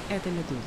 Это «Медуза».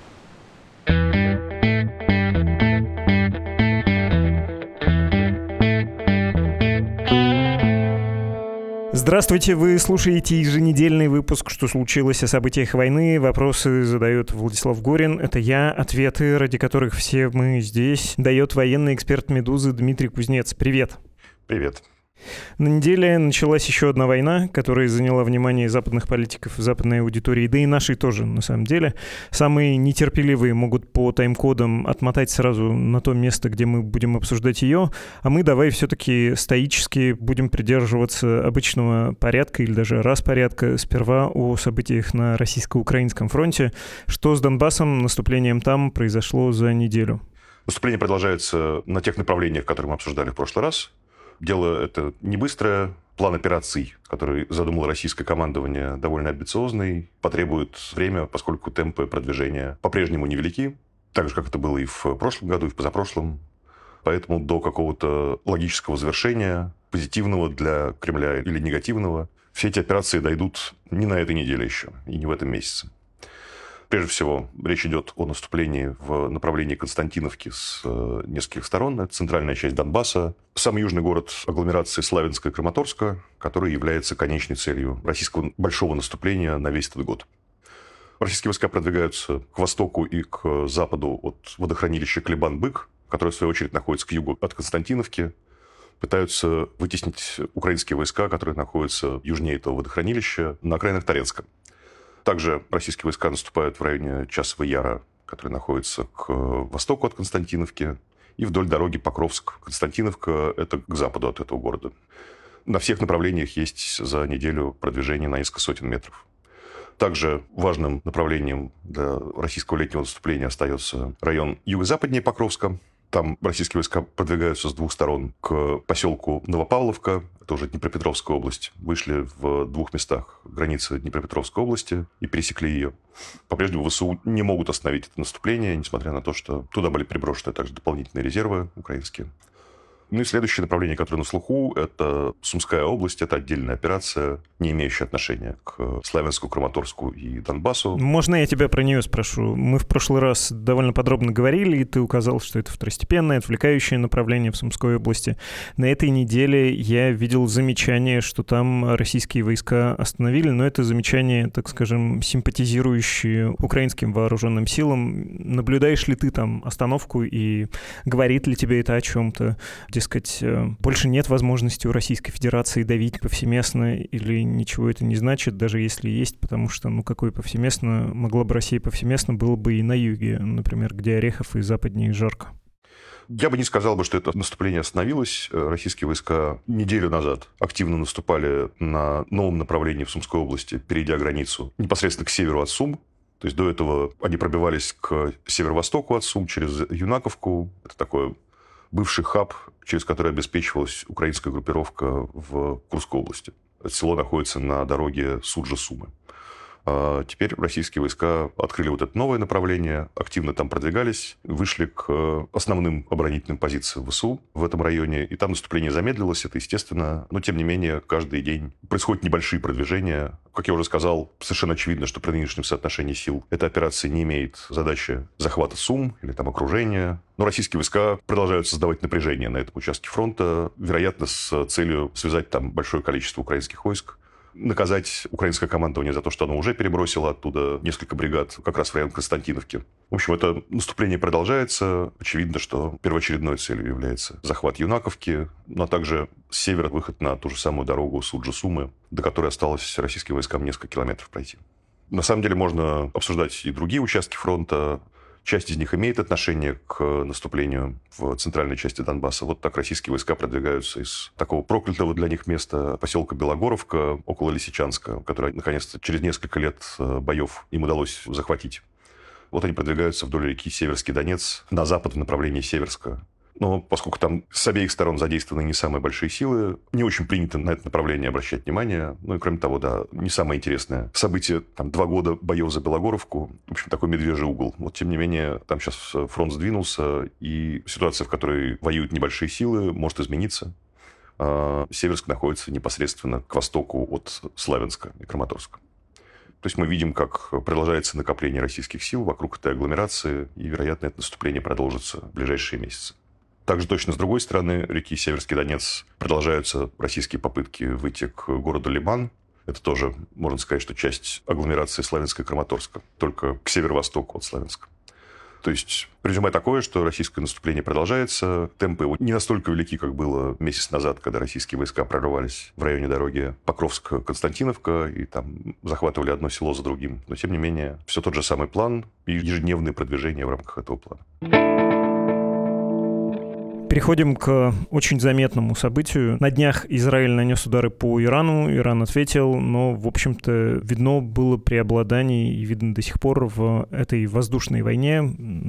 Здравствуйте, вы слушаете еженедельный выпуск «Что случилось?» о событиях войны. Вопросы задает Владислав Горин. Это я, ответы, ради которых все мы здесь, дает военный эксперт «Медузы» Дмитрий Кузнец. Привет. Привет. На неделе началась еще одна война, которая заняла внимание западных политиков, западной аудитории, да и нашей тоже, на самом деле. Самые нетерпеливые могут по тайм-кодам отмотать сразу на то место, где мы будем обсуждать ее, а мы давай все-таки стоически будем придерживаться обычного порядка или даже распорядка. Сперва о событиях на российско-украинском фронте. Что с Донбассом, наступлением там произошло за неделю? Наступление продолжается на тех направлениях, которые мы обсуждали в прошлый раз. Дело это не быстрое. План операций, который задумало российское командование, довольно амбициозный, потребует время, поскольку темпы продвижения по-прежнему невелики, так же, как это было и в прошлом году, и в позапрошлом. Поэтому до какого-то логического завершения, позитивного для Кремля или негативного, все эти операции дойдут не на этой неделе еще, и не в этом месяце. Прежде всего, речь идет о наступлении в направлении Константиновки с нескольких сторон. Это центральная часть Донбасса, самый южный город агломерации Славянска и Краматорска, который является конечной целью российского большого наступления на весь этот год. Российские войска продвигаются к востоку и к западу от водохранилища Клебан-Бык, которое, в свою очередь, находится к югу от Константиновки. Пытаются вытеснить украинские войска, которые находятся южнее этого водохранилища, на окраинах Торецка. Также российские войска наступают в районе Часового Яра, который находится к востоку от Константиновки, и вдоль дороги Покровск-Константиновка, это к западу от этого города. На всех направлениях есть за неделю продвижение на несколько сотен метров. Также важным направлением для российского летнего наступления остается район юго-западнее Покровска. Там российские войска продвигаются с двух сторон к поселку Новопавловка, это уже Днепропетровская область. Вышли в двух местах границы Днепропетровской области и пересекли ее. По-прежнему ВСУ не могут остановить это наступление, несмотря на то, что туда были приброшены также дополнительные резервы украинские. Ну и следующее направление, которое на слуху, это Сумская область. Это отдельная операция, не имеющая отношения к Славянску, Краматорску и Донбассу. Можно я тебя про нее спрошу? Мы в прошлый раз довольно подробно говорили, и ты указал, что это второстепенное, отвлекающее направление в Сумской области. На этой неделе я видел замечание, что там российские войска остановили, но это замечание, так скажем, симпатизирующие украинским вооруженным силам. Наблюдаешь ли ты там остановку и говорит ли тебе это о чем-то? Дескать, больше нет возможности у Российской Федерации давить повсеместно, или ничего это не значит, даже если есть, потому что, какое повсеместно, могла бы Россия повсеместно, было бы и на юге, например, где Орехов и западнее жарко. Я бы не сказал, что это наступление остановилось. Российские войска неделю назад активно наступали на новом направлении в Сумской области, перейдя границу непосредственно к северу от Сум. То есть до этого они пробивались к северо-востоку от Сум через Юнаковку. Это такое бывший хаб, через который обеспечивалась украинская группировка в Курской области. Это село находится на дороге Суджа-Сумы. А теперь российские войска открыли вот это новое направление, активно там продвигались, вышли к основным оборонительным позициям ВСУ в этом районе, и там наступление замедлилось, это естественно, но тем не менее каждый день происходят небольшие продвижения. Как я уже сказал, совершенно очевидно, что при нынешнем соотношении сил эта операция не имеет задачи захвата Сум или там окружения, но российские войска продолжают создавать напряжение на этом участке фронта, вероятно, с целью связать там большое количество украинских войск, наказать украинское командование за то, что оно уже перебросило оттуда несколько бригад как раз в район Константиновки. В общем, это наступление продолжается. Очевидно, что первоочередной целью является захват Юнаковки, но также с севера выход на ту же самую дорогу Суджа-Сумы, до которой осталось российским войскам несколько километров пройти. На самом деле можно обсуждать и другие участки фронта. Часть из них имеет отношение к наступлению в центральной части Донбасса. Вот так российские войска продвигаются из такого проклятого для них места поселка Белогоровка около Лисичанска, который, наконец-то, через несколько лет боев им удалось захватить. Вот они продвигаются вдоль реки Северский Донец на запад в направлении Северска. Но поскольку там с обеих сторон задействованы не самые большие силы, не очень принято на это направление обращать внимание. Ну и кроме того, да, не самое интересное событие, там 2 года боев за Белогоровку, в общем, такой медвежий угол. Вот тем не менее, там сейчас фронт сдвинулся, и ситуация, в которой воюют небольшие силы, может измениться. Северск находится непосредственно к востоку от Славянска и Краматорска. То есть мы видим, как продолжается накопление российских сил вокруг этой агломерации, и, вероятно, это наступление продолжится в ближайшие месяцы. Также точно с другой стороны реки Северский Донец продолжаются российские попытки выйти к городу Лиман. Это тоже, можно сказать, что часть агломерации Славянска и Краматорска, только к северо-востоку от Славянска. То есть резюме такое, что российское наступление продолжается. Темпы его не настолько велики, как было месяц назад, когда российские войска прорывались в районе дороги Покровск-Константиновка и там захватывали одно село за другим. Но, тем не менее, все тот же самый план и ежедневные продвижения в рамках этого плана. Переходим к очень заметному событию. На днях Израиль нанес удары по Ирану, Иран ответил, но, в общем-то, видно было преобладание и видно до сих пор в этой воздушной войне.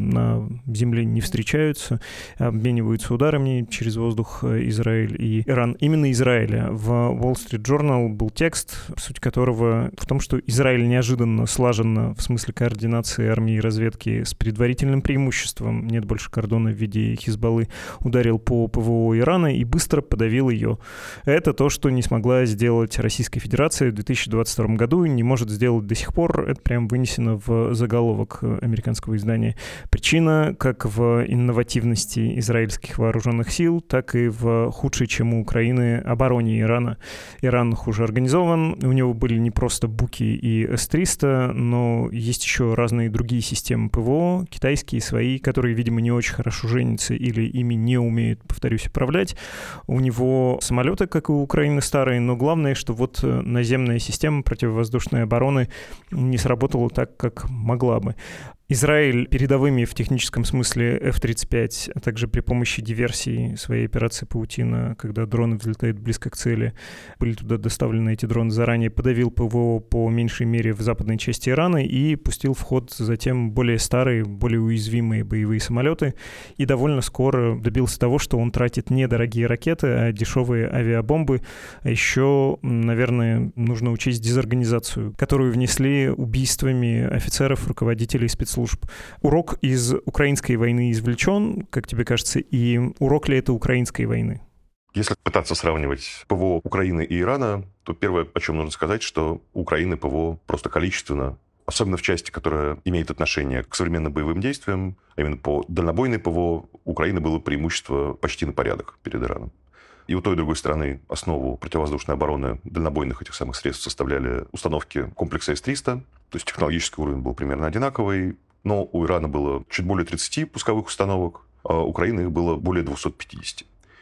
На земле не встречаются, обмениваются ударами через воздух Израиль и Иран. Именно Израиля. В Wall Street Journal был текст, суть которого в том, что Израиль неожиданно, слаженно, в смысле координации армии и разведки, с предварительным преимуществом, нет больше кордона в виде Хизбаллы, ударил по ПВО Ирана и быстро подавил ее. Это то, что не смогла сделать Российская Федерация в 2022 году и не может сделать до сих пор. Это прям вынесено в заголовок американского издания. Причина как в инновативности израильских вооруженных сил, так и в худшей, чем у Украины, обороне Ирана. Иран хуже организован, у него были не просто Буки и С-300, но есть еще разные другие системы ПВО, китайские, свои, которые, видимо, не очень хорошо женятся или ими не умеет, повторюсь, управлять. У него самолеты, как и у Украины, старые, но главное, что вот наземная система противовоздушной обороны не сработала так, как могла бы. Израиль передовыми в техническом смысле F-35, а также при помощи диверсии своей операции «Паутина», когда дроны взлетают близко к цели, были туда доставлены эти дроны заранее, подавил ПВО по меньшей мере в западной части Ирана и пустил в ход затем более старые, более уязвимые боевые самолеты и довольно скоро добился того, что он тратит не дорогие ракеты, а дешевые авиабомбы. А еще, наверное, нужно учесть дезорганизацию, которую внесли убийствами офицеров, руководителей спецслужб. Урок из украинской войны извлечен, как тебе кажется, и урок ли это украинской войны? Если пытаться сравнивать ПВО Украины и Ирана, то первое, о чем нужно сказать, что у Украины ПВО просто количественно, особенно в части, которая имеет отношение к современным боевым действиям, а именно по дальнобойной ПВО, у Украины было преимущество почти на порядок перед Ираном. И у той и другой стороны основу противовоздушной обороны дальнобойных этих самых средств составляли установки комплекса С-300, то есть технологический уровень был примерно одинаковый, но у Ирана было чуть более 30 пусковых установок, а у Украины их было более 250.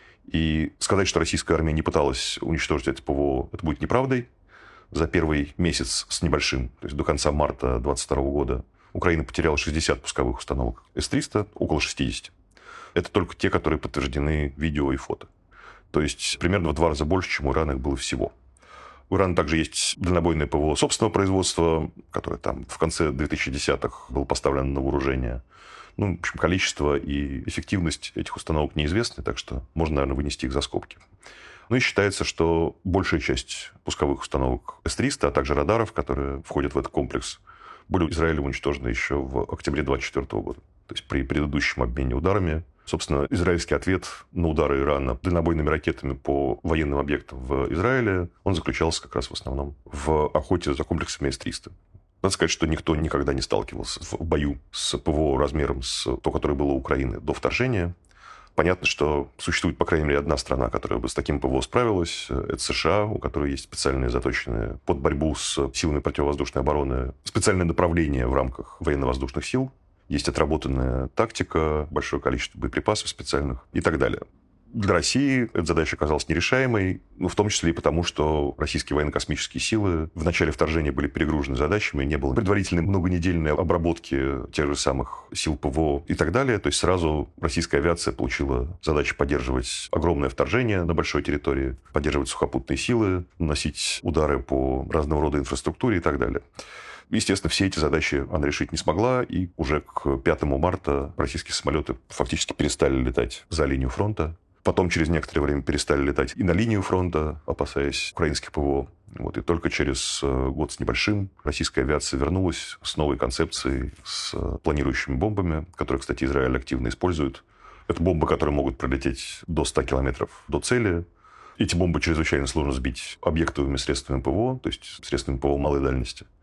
И сказать, что российская армия не пыталась уничтожить это ПВО, это будет неправдой. За первый месяц с небольшим, то есть до конца марта 2022 года, Украина потеряла 60 пусковых установок С-300, около 60. Это только те, которые подтверждены видео и фото. То есть примерно в 2 раза больше, чем у Ирана их было всего. У Ирана также есть дальнобойное ПВО собственного производства, которое там в конце 2010-х было поставлено на вооружение. Ну, в общем, количество и эффективность этих установок неизвестны, так что можно, наверное, вынести их за скобки. Ну и считается, что большая часть пусковых установок С-300, а также радаров, которые входят в этот комплекс, были Израилем уничтожены еще в октябре 2024 года. То есть при предыдущем обмене ударами. Собственно, израильский ответ на удары Ирана дальнобойными ракетами по военным объектам в Израиле, он заключался как раз в основном в охоте за комплексами С-300. Надо сказать, что никто никогда не сталкивался в бою с ПВО размером с то, которое было у Украины до вторжения. Понятно, что существует, по крайней мере, одна страна, которая бы с таким ПВО справилась. Это США, у которой есть специальные заточенные под борьбу с силами противовоздушной обороны специальное направление в рамках военно-воздушных сил. Есть отработанная тактика, большое количество боеприпасов специальных и так далее. Для России эта задача оказалась нерешаемой, в том числе и потому, что российские военно-космические силы в начале вторжения были перегружены задачами, не было предварительной многонедельной обработки тех же самых сил ПВО и так далее. То есть сразу российская авиация получила задачу поддерживать огромное вторжение на большой территории, поддерживать сухопутные силы, наносить удары по разного рода инфраструктуре и так далее. Естественно, все эти задачи она решить не смогла, и уже к 5 марта российские самолеты фактически перестали летать за линию фронта. Потом через некоторое время перестали летать и на линию фронта, опасаясь украинских ПВО. И только через год с небольшим российская авиация вернулась с новой концепцией, с планирующими бомбами, которые, кстати, Израиль активно использует. Это бомбы, которые могут пролететь до 100 километров до цели. Эти бомбы чрезвычайно сложно сбить объектовыми средствами ПВО, то есть средствами ПВО малой дальности.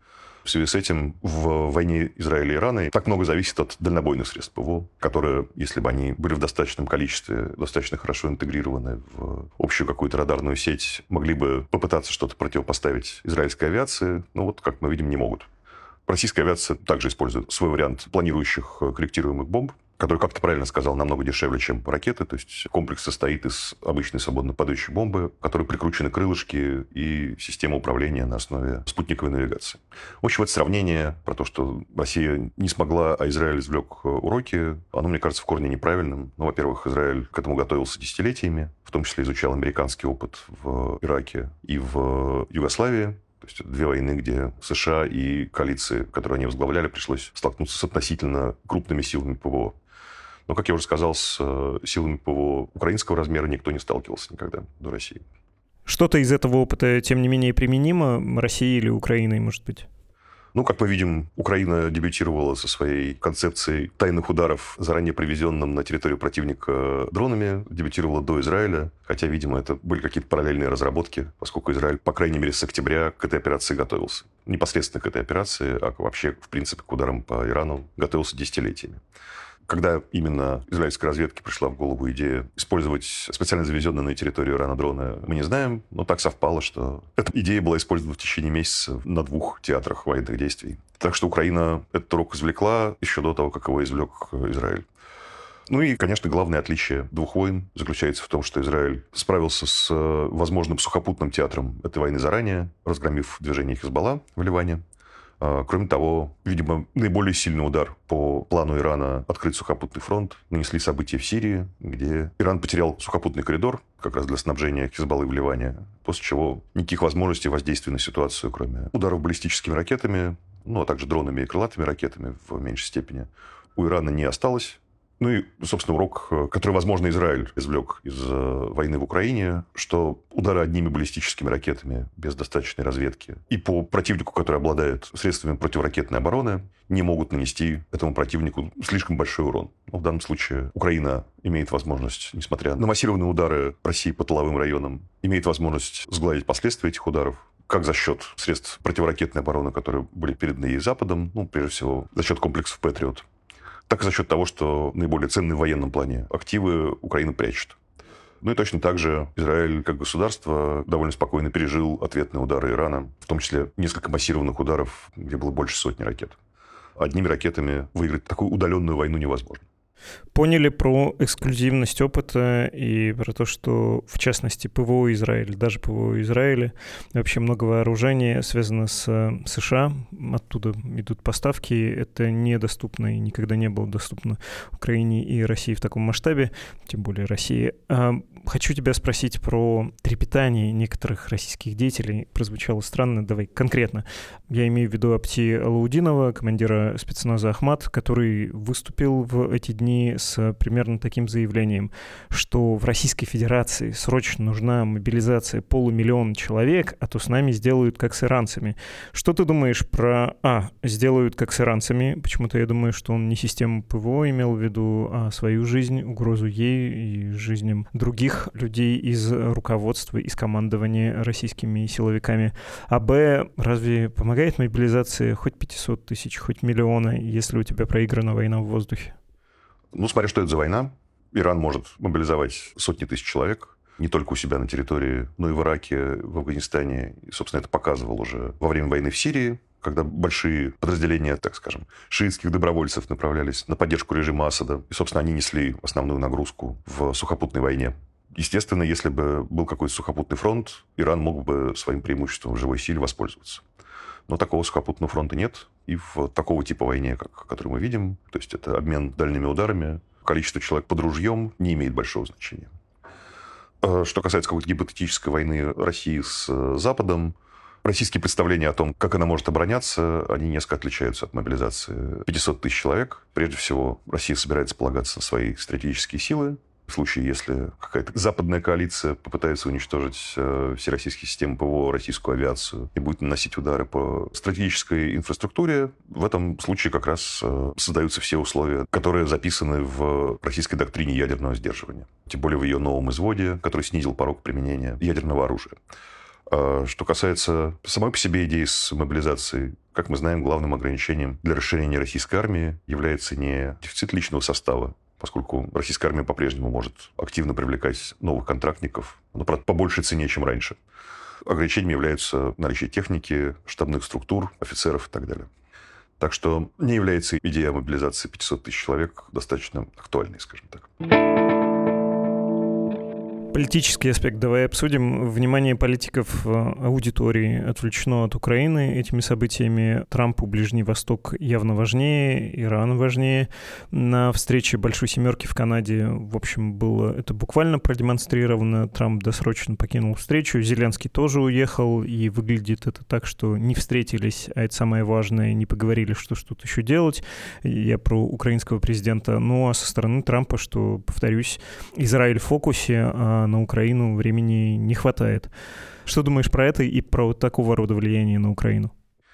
В связи с этим в войне Израиля и Ирана так много зависит от дальнобойных средств ПВО, которые, если бы они были в достаточном количестве, достаточно хорошо интегрированы в общую какую-то радарную сеть, могли бы попытаться что-то противопоставить израильской авиации. Но вот, как мы видим, не могут. Российская авиация также использует свой вариант планирующих корректируемых бомб, который, как ты правильно сказал, намного дешевле, чем ракеты. То есть комплекс состоит из обычной свободно падающей бомбы, к которой прикручены крылышки и система управления на основе спутниковой навигации. В общем, это сравнение про то, что Россия не смогла, а Израиль извлек уроки, оно, мне кажется, в корне неправильным. Ну, во-первых, Израиль к этому готовился десятилетиями, в том числе изучал американский опыт в Ираке и в Югославии. То есть две войны, где США и коалиции, которые они возглавляли, пришлось столкнуться с относительно крупными силами ПВО. Но, как я уже сказал, с силами ПВО украинского размера никто не сталкивался никогда до России. Что-то из этого опыта, тем не менее, применимо Россией или Украиной, может быть? Ну, как мы видим, Украина дебютировала со своей концепцией тайных ударов, заранее привезенным на территорию противника дронами, дебютировала до Израиля, хотя, видимо, это были какие-то параллельные разработки, поскольку Израиль, по крайней мере, с октября к этой операции готовился. Непосредственно к этой операции, а вообще, в принципе, к ударам по Ирану готовился десятилетиями. Когда именно израильской разведке пришла в голову идея использовать специально завезенные на территорию Ирана дроны, мы не знаем, но так совпало, что эта идея была использована в течение месяца на 2 театрах военных действий. Так что Украина этот урок извлекла еще до того, как его извлек Израиль. Ну и, конечно, главное отличие двух войн заключается в том, что Израиль справился с возможным сухопутным театром этой войны заранее, разгромив движение Хизбалла в Ливане. Кроме того, видимо, наиболее сильный удар по плану Ирана открыть сухопутный фронт нанесли события в Сирии, где Иран потерял сухопутный коридор как раз для снабжения Хизбаллы в Ливане, после чего никаких возможностей воздействия на ситуацию, кроме ударов баллистическими ракетами, ну, а также дронами и крылатыми ракетами в меньшей степени, у Ирана не осталось. Ну и, собственно, урок, который, возможно, Израиль извлек из войны в Украине, что удары одними баллистическими ракетами без достаточной разведки и по противнику, который обладает средствами противоракетной обороны, не могут нанести этому противнику слишком большой урон. Но в данном случае Украина имеет возможность, несмотря на массированные удары России по тыловым районам, имеет возможность сгладить последствия этих ударов, как за счет средств противоракетной обороны, которые были переданы ей Западом, ну, прежде всего, за счет комплексов «Патриот», так и за счет того, что наиболее ценные в военном плане активы Украина прячет. Ну и точно так же Израиль как государство довольно спокойно пережил ответные удары Ирана, в том числе несколько массированных ударов, где было больше сотни ракет. Одними ракетами выиграть такую удаленную войну невозможно. Поняли про эксклюзивность опыта и про то, что, в частности, ПВО Израиля, даже ПВО Израиля, вообще много вооружения связано с США, оттуда идут поставки, это недоступно и никогда не было доступно Украине и России в таком масштабе, тем более России. Хочу тебя спросить про трепетание некоторых российских деятелей. Прозвучало странно, давай конкретно. Я имею в виду Апти Алаудинова, командира спецназа «Ахмат», который выступил в эти дни с примерно таким заявлением, что в Российской Федерации срочно нужна мобилизация 500 000 человек, а то с нами сделают как с иранцами. Что ты думаешь про сделают как с иранцами? Почему-то я думаю, что он не систему ПВО имел в виду, а свою жизнь, угрозу ей и жизням других людей из руководства, из командования российскими силовиками. А разве помогает мобилизация хоть 500 000, хоть 1 000 000, если у тебя проиграна война в воздухе? Ну, смотря что это за война. Иран может мобилизовать сотни тысяч человек, не только у себя на территории, но и в Ираке, в Афганистане. И, собственно, это показывал уже во время войны в Сирии, когда большие подразделения, так скажем, шиитских добровольцев направлялись на поддержку режима Асада. И, собственно, они несли основную нагрузку в сухопутной войне. Естественно, если бы был какой-то сухопутный фронт, Иран мог бы своим преимуществом в живой силе воспользоваться. Но такого сухопутного фронта нет. И в такого типа войне, который мы видим, то есть это обмен дальними ударами, количество человек под ружьем не имеет большого значения. Что касается какой-то гипотетической войны России с Западом, российские представления о том, как она может обороняться, они несколько отличаются от мобилизации 500 000 человек. Прежде всего, Россия собирается полагаться на свои стратегические силы. В случае, если какая-то западная коалиция попытается уничтожить все российские системы ПВО, российскую авиацию и будет наносить удары по стратегической инфраструктуре, в этом случае как раз создаются все условия, которые записаны в российской доктрине ядерного сдерживания. Тем более в ее новом изводе, который снизил порог применения ядерного оружия. Что касается самой по себе идеи с мобилизацией, как мы знаем, главным ограничением для расширения российской армии является не дефицит личного состава, поскольку российская армия по-прежнему может активно привлекать новых контрактников, но, правда, по большей цене, чем раньше. Ограничением являются наличие техники, штабных структур, офицеров и так далее. Так что не является идея мобилизации 500 тысяч человек достаточно актуальной, скажем так. Политический аспект давай обсудим. Внимание политиков аудитории отвлечено от Украины этими событиями. Трампу Ближний Восток явно важнее, Иран важнее. На встрече Большой Семерки в Канаде, в общем, было это буквально продемонстрировано. Трамп досрочно покинул встречу. Зеленский тоже уехал, и выглядит это так, что не встретились, а это самое важное, не поговорили, что тут еще делать. Я про украинского президента. Ну, а со стороны Трампа, что, повторюсь, Израиль в фокусе, а на Украину времени не хватает. Что думаешь про это и про такого рода влияние на Украину?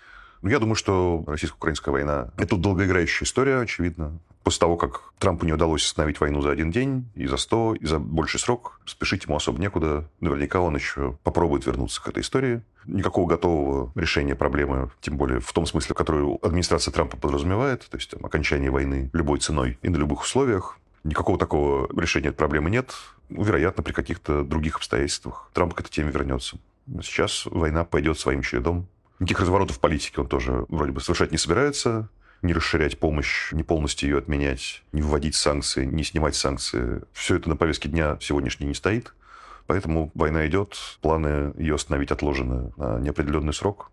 Я думаю, что российско-украинская война – это долгоиграющая история, очевидно. После того, как Трампу не удалось остановить войну за один день, и за 100, и за больший срок, спешить ему особо некуда. Наверняка он еще попробует вернуться к этой истории. Никакого готового решения проблемы, тем более в том смысле, которую администрация Трампа подразумевает, то есть окончание войны любой ценой и на любых условиях, никакого такого решения этой проблемы нет. Вероятно, при каких-то других обстоятельствах Трамп к этой теме вернется. Сейчас война пойдет своим чередом. Никаких разворотов в политике он тоже вроде бы совершать не собирается. Не расширять помощь, не полностью ее отменять, не вводить санкции, не снимать санкции. Все это на повестке дня сегодняшней не стоит. Поэтому война идет, планы ее остановить отложены на неопределенный срок.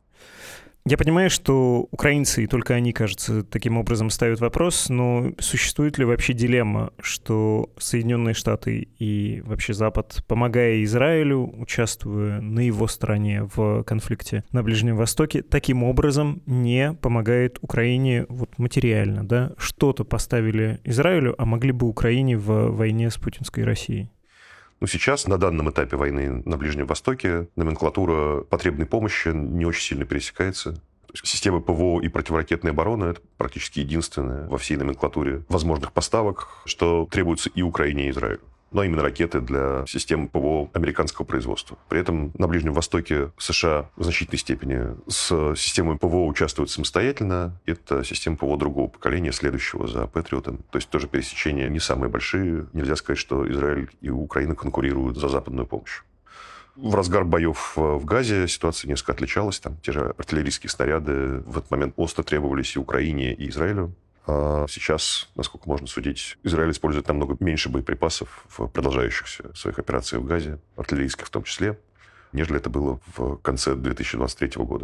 Я понимаю, что украинцы, и только они, кажется, таким образом ставят вопрос, но существует ли вообще дилемма, что Соединенные Штаты и вообще Запад, помогая Израилю, участвуя на его стороне в конфликте на Ближнем Востоке, таким образом не помогает Украине вот материально, да? Что-то поставили Израилю, а могли бы Украине в войне с путинской Россией? Сейчас, на данном этапе войны на Ближнем Востоке, номенклатура потребной помощи не очень сильно пересекается. То есть системы ПВО и противоракетной обороны – это практически единственное во всей номенклатуре возможных поставок, что требуется и Украине, и Израилю. Но именно ракеты для систем ПВО американского производства. При этом на Ближнем Востоке США в значительной степени с системой ПВО участвуют самостоятельно. Это система ПВО другого поколения, следующего за Патриотом. То есть тоже пересечения не самые большие. Нельзя сказать, что Израиль и Украина конкурируют за западную помощь. В разгар боев в Газе ситуация несколько отличалась. Там те же артиллерийские снаряды в этот момент остро требовались и Украине, и Израилю. А сейчас, насколько можно судить, Израиль использует намного меньше боеприпасов в продолжающихся своих операциях в Газе, артиллерийских в том числе, нежели это было в конце 2023 года.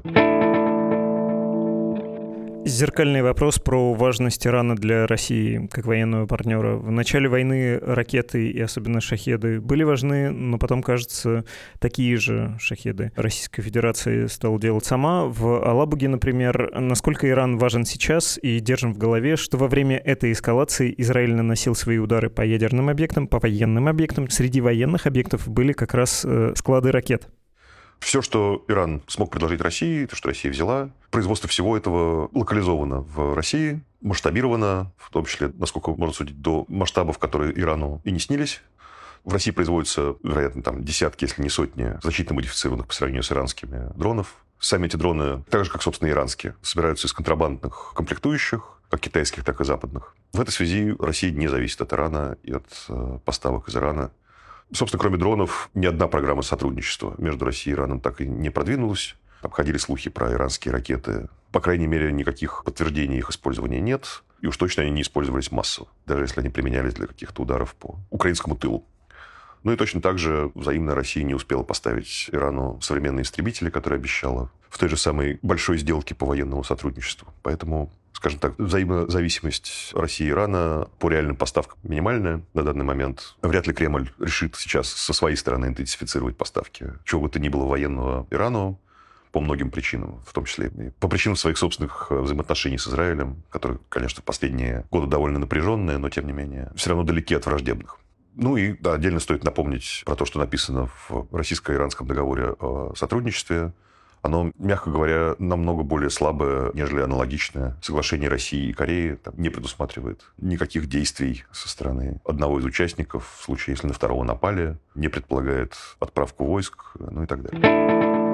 Зеркальный вопрос про важность Ирана для России как военного партнера. В начале войны ракеты и особенно шахеды были важны, но потом, кажется, такие же шахеды Российская Федерация стала делать сама. В Алабуге, например, насколько Иран важен сейчас, и держим в голове, что во время этой эскалации Израиль наносил свои удары по ядерным объектам, по военным объектам. Среди военных объектов были как раз склады ракет. Все, что Иран смог предложить России, то, что Россия взяла, производство всего этого локализовано в России, масштабировано, в том числе, насколько можно судить, до масштабов, которые Ирану и не снились. В России производятся, вероятно, там десятки, если не сотни, значительно модифицированных по сравнению с иранскими дронов. Сами эти дроны, так же, как, собственно, иранские, собираются из контрабандных комплектующих, как китайских, так и западных. В этой связи Россия не зависит от Ирана и от поставок из Ирана. Собственно, кроме дронов, ни одна программа сотрудничества между Россией и Ираном так и не продвинулась. Обходили слухи про иранские ракеты. По крайней мере, никаких подтверждений их использования нет. И уж точно они не использовались массово, даже если они применялись для каких-то ударов по украинскому тылу. Ну и точно так же взаимно Россия не успела поставить Ирану современные истребители, которые обещала, в той же самой большой сделке по военному сотрудничеству. Поэтому, скажем так, взаимозависимость России и Ирана по реальным поставкам минимальная на данный момент. Вряд ли Кремль решит сейчас со своей стороны интенсифицировать поставки чего бы то ни было военного Ирану по многим причинам, в том числе и по причинам своих собственных взаимоотношений с Израилем, которые, конечно, в последние годы довольно напряженные, но, тем не менее, все равно далеки от враждебных. Ну и да, отдельно стоит напомнить про то, что написано в российско-иранском договоре о сотрудничестве. Оно, мягко говоря, намного более слабое, нежели аналогичное. Соглашение России и Кореи там не предусматривает никаких действий со стороны одного из участников, в случае, если на второго напали, не предполагает отправку войск, ну и так далее.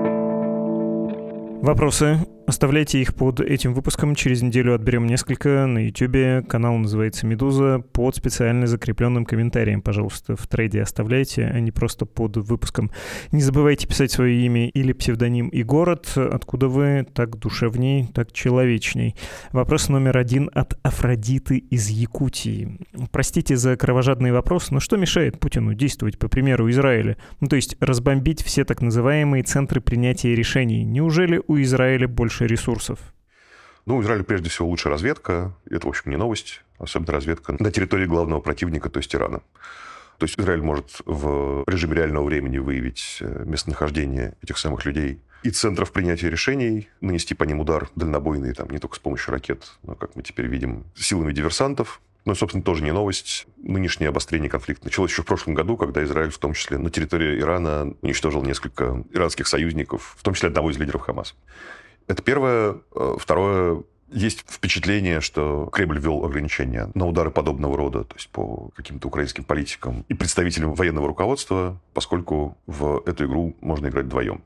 Вопросы? Оставляйте их под этим выпуском. Через неделю отберем несколько на YouTube. Канал называется «Медуза». Под специально закрепленным комментарием, пожалуйста, в трейде оставляйте, а не просто под выпуском. Не забывайте писать свое имя или псевдоним и город. Откуда вы? Так душевней, так человечней. Вопрос номер 1 от Афродиты из Якутии. Простите за кровожадный вопрос, но что мешает Путину действовать по примеру Израиля? То есть разбомбить все так называемые центры принятия решений. Неужели у Израиля больше ресурсов? У Израиля прежде всего лучшая разведка. Это, в общем, не новость. Особенно разведка на территории главного противника, то есть Ирана. То есть Израиль может в режиме реального времени выявить местонахождение этих самых людей и центров принятия решений, нанести по ним удар дальнобойный, не только с помощью ракет, но, как мы теперь видим, силами диверсантов. Но, собственно, тоже не новость. Нынешнее обострение конфликта началось еще в прошлом году, когда Израиль, в том числе на территории Ирана, уничтожил несколько иранских союзников, в том числе одного из лидеров Хамас. Это первое. Второе. Есть впечатление, что Кремль ввел ограничения на удары подобного рода, то есть по каким-то украинским политикам и представителям военного руководства, поскольку в эту игру можно играть вдвоем.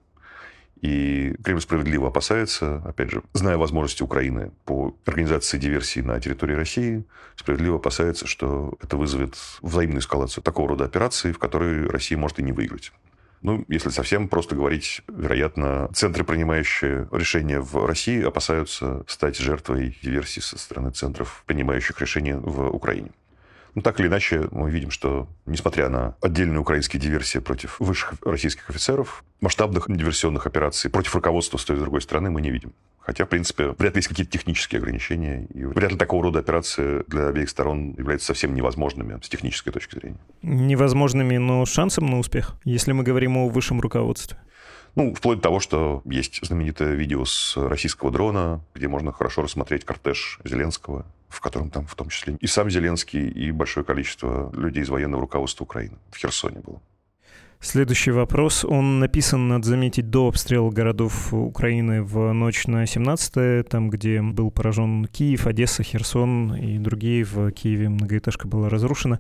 И Кремль справедливо опасается, опять же, зная возможности Украины по организации диверсии на территории России, справедливо опасается, что это вызовет взаимную эскалацию такого рода операций, в которой Россия может и не выиграть. Если совсем просто говорить, вероятно, центры, принимающие решения в России, опасаются стать жертвой диверсии со стороны центров, принимающих решения в Украине. Так или иначе, мы видим, что, несмотря на отдельные украинские диверсии против высших российских офицеров, масштабных диверсионных операций против руководства с той и другой стороны мы не видим. Хотя, в принципе, вряд ли есть какие-то технические ограничения, и вряд ли такого рода операции для обеих сторон являются совсем невозможными с технической точки зрения. Невозможными, но шансом на успех, если мы говорим о высшем руководстве. Вплоть до того, что есть знаменитое видео с российского дрона, где можно хорошо рассмотреть кортеж Зеленского, в котором там в том числе и сам Зеленский, и большое количество людей из военного руководства Украины. В Херсоне было. Следующий вопрос. Он написан, надо заметить, до обстрела городов Украины в ночь на 17-е, там, где был поражен Киев, Одесса, Херсон и другие. В Киеве многоэтажка была разрушена.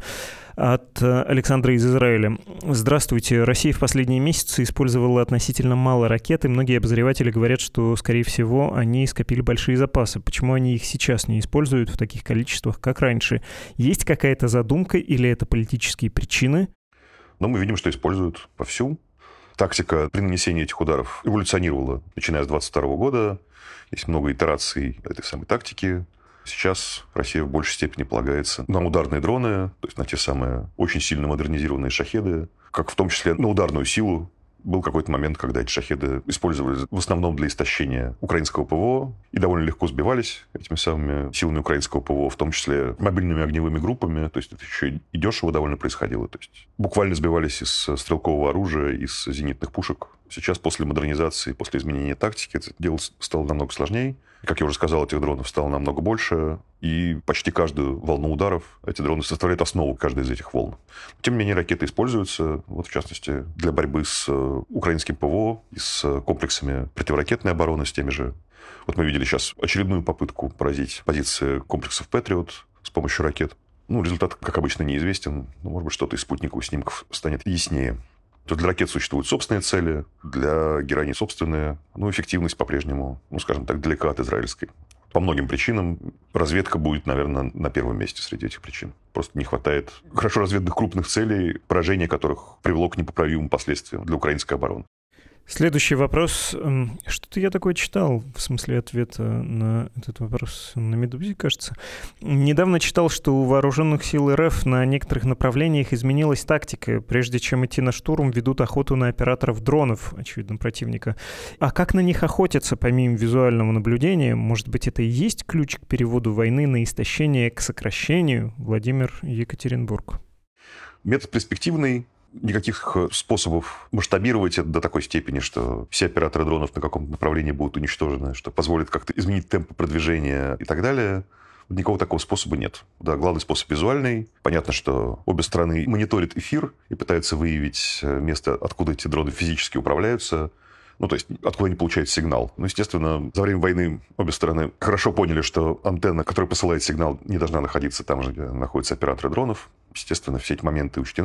От Александра из Израиля. Здравствуйте. Россия в последние месяцы использовала относительно мало ракет, и многие обозреватели говорят, что, скорее всего, они скопили большие запасы. Почему они их сейчас не используют в таких количествах, как раньше? Есть какая-то задумка или это политические причины? Но мы видим, что используют вовсю. Тактика при нанесении этих ударов эволюционировала, начиная с 2022 года. Есть много итераций этой самой тактики. Сейчас Россия в большей степени полагается на ударные дроны, то есть на те самые очень сильно модернизированные шахеды, как в том числе на ударную силу. Был какой-то момент, когда эти шахеды использовались в основном для истощения украинского ПВО и довольно легко сбивались этими самыми силами украинского ПВО, в том числе мобильными огневыми группами. То есть это еще и дешево довольно происходило. То есть буквально сбивались из стрелкового оружия, из зенитных пушек. Сейчас после модернизации, после изменения тактики, это дело стало намного сложнее. Как я уже сказал, этих дронов стало намного больше, и почти каждую волну ударов эти дроны составляют основу каждой из этих волн. Тем не менее, ракеты используются, в частности, для борьбы с украинским ПВО и с комплексами противоракетной обороны, с теми же. Мы видели сейчас очередную попытку поразить позиции комплексов «Патриот» с помощью ракет. Результат, как обычно, неизвестен. Может быть, что-то из спутниковых снимков станет яснее. То для ракет существуют собственные цели, для гераний собственные. Эффективность по-прежнему, скажем так, далека от израильской. По многим причинам разведка будет, наверное, на первом месте среди этих причин. Просто не хватает хорошо разведанных крупных целей, поражение которых привело к непоправимым последствиям для украинской обороны. Следующий вопрос. Что-то я такое читал, в смысле ответа на этот вопрос на «Медузе», кажется. Недавно читал, что у вооруженных сил РФ на некоторых направлениях изменилась тактика. Прежде чем идти на штурм, ведут охоту на операторов дронов, очевидно, противника. А как на них охотятся, помимо визуального наблюдения? Может быть, это и есть ключ к переводу войны на истощение, к сокращению? Владимир, Екатеринбург. Метод перспективный. Никаких способов масштабировать это до такой степени, что все операторы дронов на каком-то направлении будут уничтожены, что позволит как-то изменить темпы продвижения и так далее. Никакого такого способа нет. Да, главный способ визуальный. Понятно, что обе стороны мониторят эфир и пытаются выявить место, откуда эти дроны физически управляются. То есть, откуда они получают сигнал. Естественно, за время войны обе стороны хорошо поняли, что антенна, которая посылает сигнал, не должна находиться там же, где находятся операторы дронов. Естественно, все эти моменты учтены.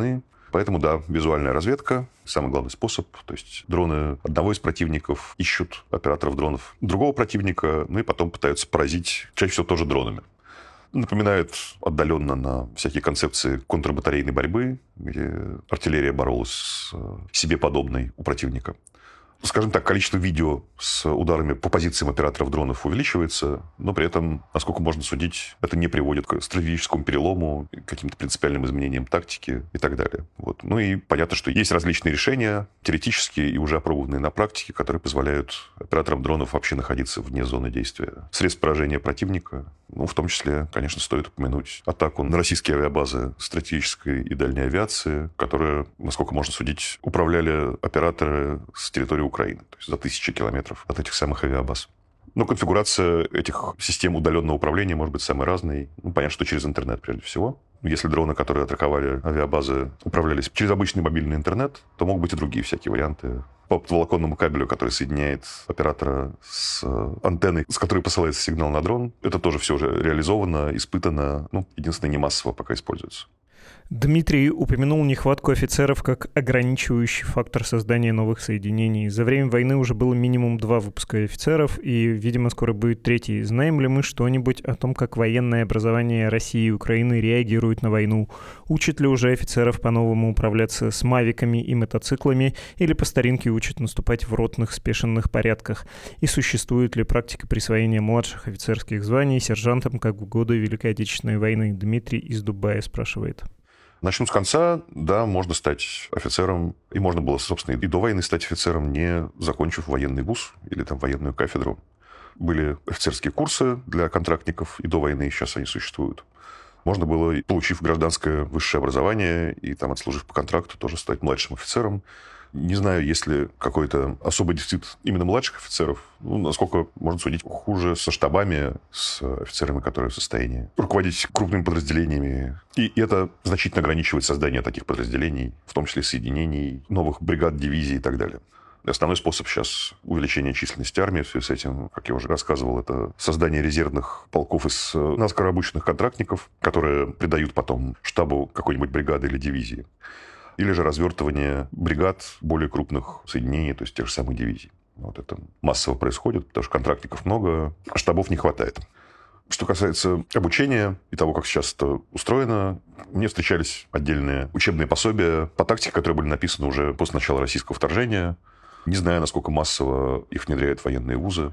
Поэтому, да, визуальная разведка – самый главный способ. То есть дроны одного из противников ищут операторов дронов другого противника, ну и потом пытаются поразить, чаще всего тоже дронами. Напоминает отдаленно на всякие концепции контрбатарейной борьбы, где артиллерия боролась с себе подобной у противника. Скажем так, количество видео с ударами по позициям операторов дронов увеличивается, но при этом, насколько можно судить, это не приводит к стратегическому перелому, к каким-то принципиальным изменениям тактики и так далее. Вот. Ну и понятно, что есть различные решения, теоретические и уже опробованные на практике, которые позволяют операторам дронов вообще находиться вне зоны действия средств поражения противника. Ну, в том числе, конечно, стоит упомянуть атаку на российские авиабазы стратегической и дальней авиации, которые, насколько можно судить, управляли операторы с территории Украины, то есть за 1000 километров от этих самых авиабаз. Но конфигурация этих систем удаленного управления может быть самой разной. Ну, понятно, что через интернет прежде всего. Если дроны, которые атаковали авиабазы, управлялись через обычный мобильный интернет, то могут быть и другие всякие варианты. По оптоволоконному кабелю, который соединяет оператора с антенной, с которой посылается сигнал на дрон, это тоже все уже реализовано, испытано. Ну, единственное, не массово пока используется. Дмитрий упомянул нехватку офицеров как ограничивающий фактор создания новых соединений. За время войны уже было минимум 2 выпуска офицеров, и, видимо, скоро будет 3. Знаем ли мы что-нибудь о том, как военное образование России и Украины реагирует на войну? Учат ли уже офицеров по-новому управляться с мавиками и мотоциклами, или по старинке учат наступать в ротных спешенных порядках? И существует ли практика присвоения младших офицерских званий сержантам, как в годы Великой Отечественной войны? Дмитрий из Дубая спрашивает. Начну с конца. Да, можно стать офицером. И можно было, собственно, и до войны стать офицером, не закончив военный вуз или там военную кафедру. Были офицерские курсы для контрактников и до войны, сейчас они существуют. Можно было, получив гражданское высшее образование и там отслужив по контракту, тоже стать младшим офицером. Не знаю, есть ли какой-то особый дефицит именно младших офицеров. Ну, насколько можно судить, хуже со штабами, с офицерами, которые в состоянии руководить крупными подразделениями. И это значительно ограничивает создание таких подразделений, в том числе соединений, новых бригад, дивизий и так далее. Основной способ сейчас увеличения численности армии в связи с этим, как я уже рассказывал, это создание резервных полков из наскоро обученных контрактников, которые придают потом штабу какой-нибудь бригады или дивизии. Или же развертывание бригад более крупных соединений, то есть тех же самых дивизий. Вот это массово происходит, потому что контрактников много, а штабов не хватает. Что касается обучения и того, как сейчас это устроено, мне встречались отдельные учебные пособия по тактике, которые были написаны уже после начала российского вторжения. Не знаю, насколько массово их внедряют военные вузы.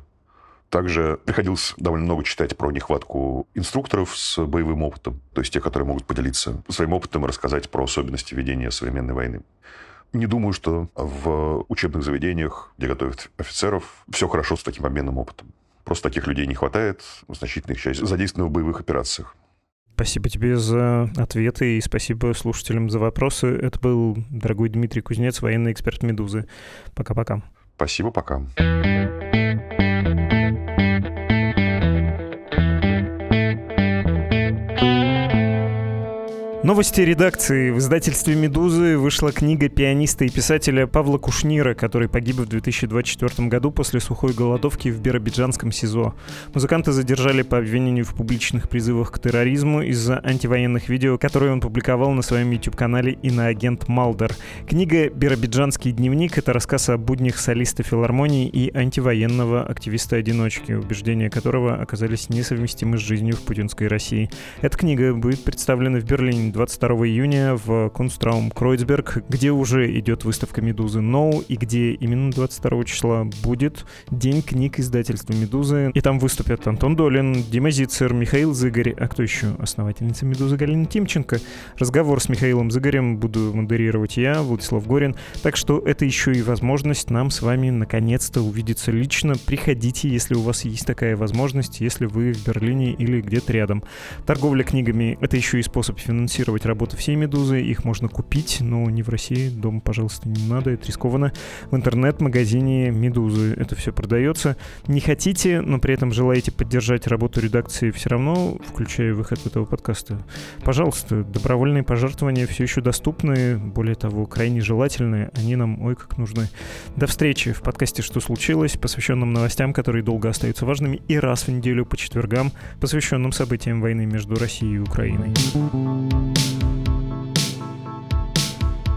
Также приходилось довольно много читать про нехватку инструкторов с боевым опытом, то есть те, которые могут поделиться своим опытом и рассказать про особенности ведения современной войны. Не думаю, что в учебных заведениях, где готовят офицеров, все хорошо с таким обменным опытом. Просто таких людей не хватает, значительная их часть задействована в боевых операциях. Спасибо тебе за ответы и спасибо слушателям за вопросы. Это был дорогой Дмитрий Кузнец, военный эксперт «Медузы». Пока-пока. Спасибо, пока. Новости редакции. В издательстве «Медузы» вышла книга пианиста и писателя Павла Кушнира, который погиб в 2024 году после сухой голодовки в биробиджанском СИЗО. Музыканта задержали по обвинению в публичных призывах к терроризму из-за антивоенных видео, которые он публиковал на своем YouTube-канале «Иноагент Малдер». Книга «Биробиджанский дневник» — это рассказ о буднях солиста филармонии и антивоенного активиста-одиночки, убеждения которого оказались несовместимы с жизнью в путинской России. Эта книга будет представлена в Берлине 22 июня в Kunstraum Kreuzberg, где уже идет выставка «Медузы Ноу», и где именно 22 числа будет День книг издательства «Медузы». И там выступят Антон Долин, Дима Зицер, Михаил Зыгорь, а кто еще? Основательница «Медузы» Галина Тимченко. Разговор с Михаилом Зыгорем буду модерировать я, Владислав Горин. Так что это еще и возможность нам с вами наконец-то увидеться лично. Приходите, если у вас есть такая возможность, если вы в Берлине или где-то рядом. Торговля книгами — это еще и способ финансировать работу всей «Медузы». Их можно купить, но не в России. Дома, пожалуйста, не надо, это рискованно. В интернет-магазине «Медузы» это все продается. Не хотите, но при этом желаете поддержать работу редакции все равно, включая выход этого подкаста, пожалуйста, добровольные пожертвования все еще доступны. Более того, крайне желательные. Они нам ой как нужны. До встречи в подкасте «Что случилось?», посвященном новостям, которые долго остаются важными, и раз в неделю по четвергам, посвященным событиям войны между Россией и Украиной.